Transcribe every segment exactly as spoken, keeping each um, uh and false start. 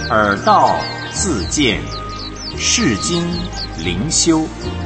耳道自见，世经灵修。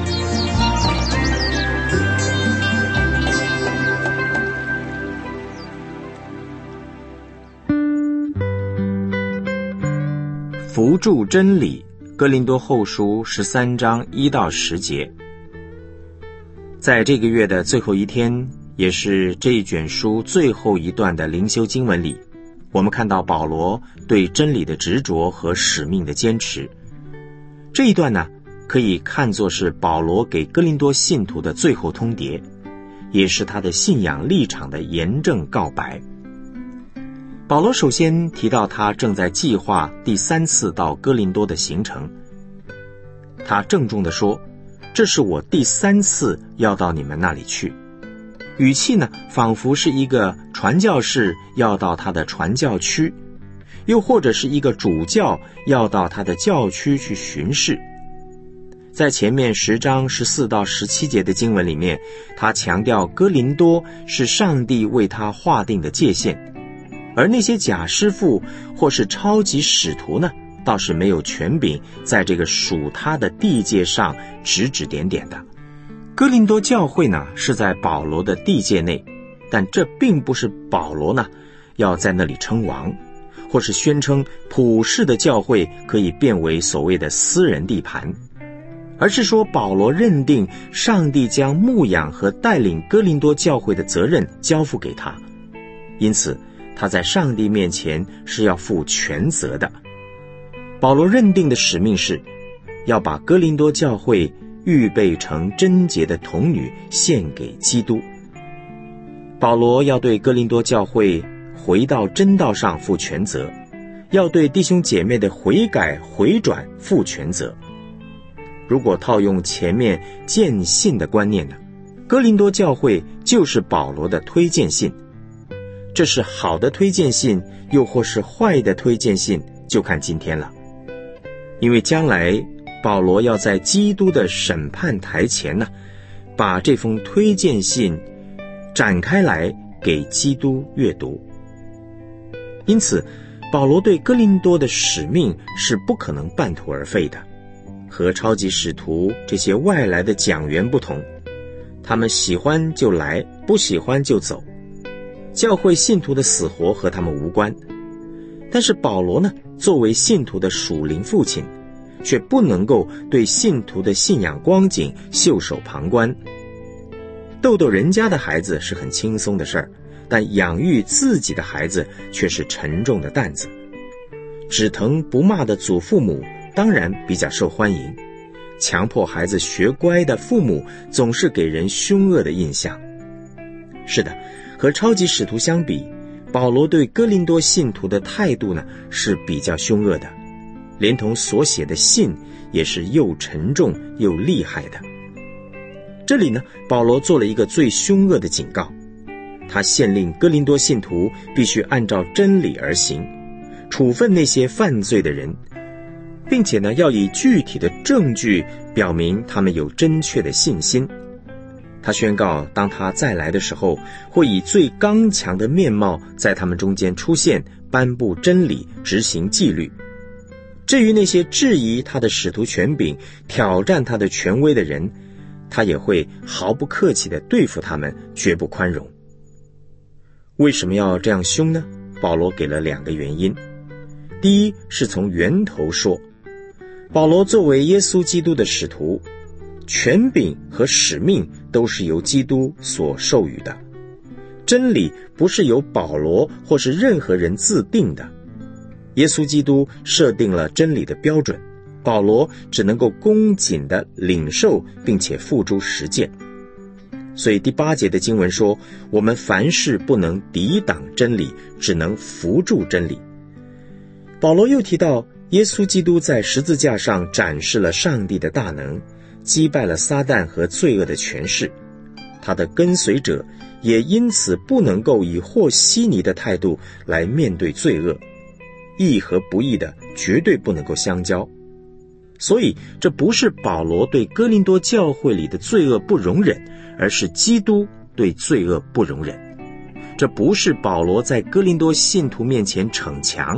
扶助真理，哥林多后书十三章一到十节。在这个月的最后一天，也是这一卷书最后一段的灵修经文里，我们看到保罗对真理的执着和使命的坚持。这一段呢，可以看作是保罗给哥林多信徒的最后通牒，也是他的信仰立场的严正告白。保罗首先提到他正在计划第三次到哥林多的行程。他郑重地说，这是我第三次要到你们那里去。语气呢，仿佛是一个传教士要到他的传教区，又或者是一个主教要到他的教区去巡视。在前面十章十四到十七节的经文里面，他强调哥林多是上帝为他划定的界限，而那些假师傅或是超级使徒呢，倒是没有权柄在这个属他的地界上指指点点的。哥林多教会呢，是在保罗的地界内，但这并不是保罗呢要在那里称王，或是宣称普世的教会可以变为所谓的私人地盘，而是说保罗认定上帝将牧养和带领哥林多教会的责任交付给他，因此他在上帝面前是要负全责的。保罗认定的使命是要把哥林多教会预备成贞洁的童女献给基督。保罗要对哥林多教会回到真道上负全责，要对弟兄姐妹的悔改回转负全责。如果套用前面荐信的观念呢，哥林多教会就是保罗的推荐信。这是好的推荐信，又或是坏的推荐信，就看今天了。因为将来保罗要在基督的审判台前呢，把这封推荐信展开来给基督阅读。因此保罗对哥林多的使命是不可能半途而废的。和超级使徒这些外来的讲员不同，他们喜欢就来，不喜欢就走。教会信徒的死活和他们无关。但是保罗呢，作为信徒的属灵父亲，却不能够对信徒的信仰光景袖手旁观。逗逗人家的孩子是很轻松的事儿，但养育自己的孩子却是沉重的担子。只疼不骂的祖父母当然比较受欢迎，强迫孩子学乖的父母总是给人凶恶的印象。是的，和超级使徒相比，保罗对哥林多信徒的态度呢是比较凶恶的，连同所写的信也是又沉重又厉害的。这里呢，保罗做了一个最凶恶的警告，他限令哥林多信徒必须按照真理而行，处分那些犯罪的人，并且呢，要以具体的证据表明他们有真确的信心。他宣告，当他再来的时候，会以最刚强的面貌在他们中间出现，颁布真理，执行纪律。至于那些质疑他的使徒权柄、挑战他的权威的人，他也会毫不客气地对付他们，绝不宽容。为什么要这样凶呢？保罗给了两个原因。第一，是从源头说，保罗作为耶稣基督的使徒，权柄和使命都是由基督所授予的。真理不是由保罗或是任何人自定的，耶稣基督设定了真理的标准，保罗只能够恭谨地领受并且付诸实践。所以第八节的经文说，我们凡事不能抵挡真理，只能扶助真理。保罗又提到耶稣基督在十字架上展示了上帝的大能，击败了撒旦和罪恶的权势，他的跟随者也因此不能够以和稀泥的态度来面对罪恶，义和不义的绝对不能够相交。所以这不是保罗对哥林多教会里的罪恶不容忍，而是基督对罪恶不容忍。这不是保罗在哥林多信徒面前逞强，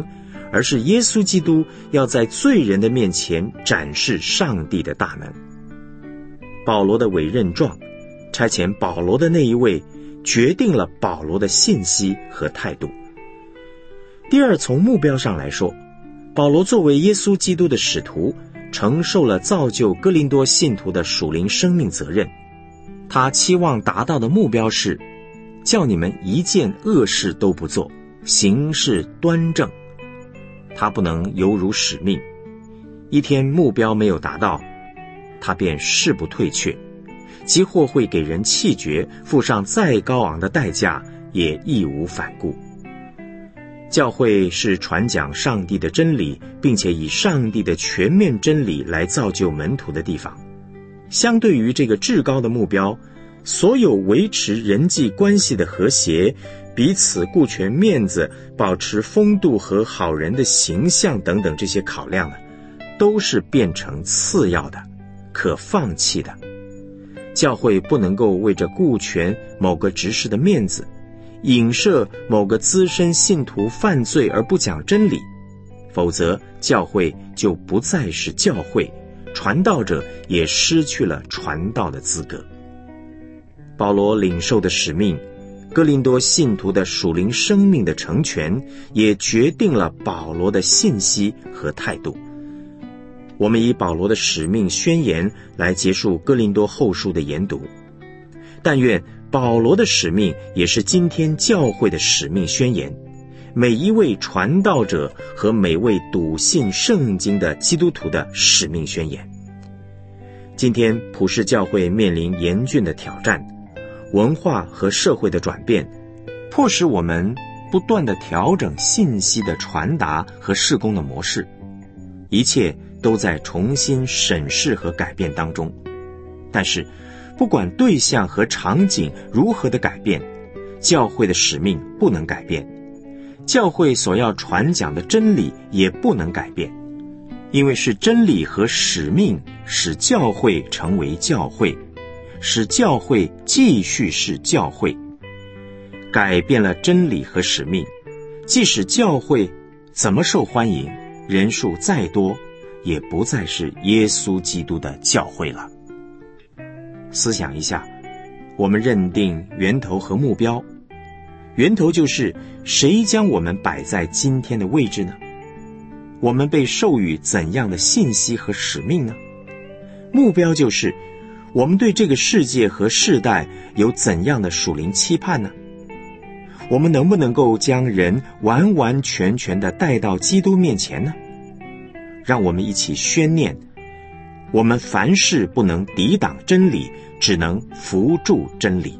而是耶稣基督要在罪人的面前展示上帝的大能。保罗的委任状，差遣保罗的那一位，决定了保罗的信息和态度。第二，从目标上来说，保罗作为耶稣基督的使徒，承受了造就哥林多信徒的属灵生命责任。他期望达到的目标是，叫你们一件恶事都不做，行事端正。他不能犹如使命，一天目标没有达到，他便誓不退却，即或会给人弃绝，付上再高昂的代价，也义无反顾。教会是传讲上帝的真理，并且以上帝的全面真理来造就门徒的地方。相对于这个至高的目标，所有维持人际关系的和谐，彼此顾全面子，保持风度和好人的形象等等这些考量呢，都是变成次要的，可放弃的。教会不能够为着顾全某个执事的面子，影射某个资深信徒犯罪而不讲真理，否则教会就不再是教会，传道者也失去了传道的资格。保罗领受的使命，哥林多信徒的属灵生命的成全，也决定了保罗的信息和态度。我们以保罗的使命宣言来结束哥林多后书的研读。但愿保罗的使命也是今天教会的使命宣言，每一位传道者和每位笃信圣经的基督徒的使命宣言。今天普世教会面临严峻的挑战，文化和社会的转变，迫使我们不断地调整信息的传达和事工的模式，一切都在重新审视和改变当中。但是不管对象和场景如何的改变，教会的使命不能改变，教会所要传讲的真理也不能改变，因为是真理和使命使教会成为教会，使教会继续是教会。改变了真理和使命，即使教会怎么受欢迎，人数再多，也不再是耶稣基督的教会了。思想一下，我们认定源头和目标，源头就是谁将我们摆在今天的位置呢？我们被授予怎样的信息和使命呢？目标就是我们对这个世界和世代有怎样的属灵期盼呢？我们能不能够将人完完全全地带到基督面前呢？让我们一起宣念，我们凡事不能抵挡真理，只能扶助真理。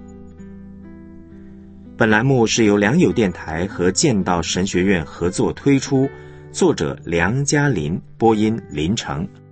本栏目是由良友电台和剑道神学院合作推出，作者梁嘉麟，播音林成。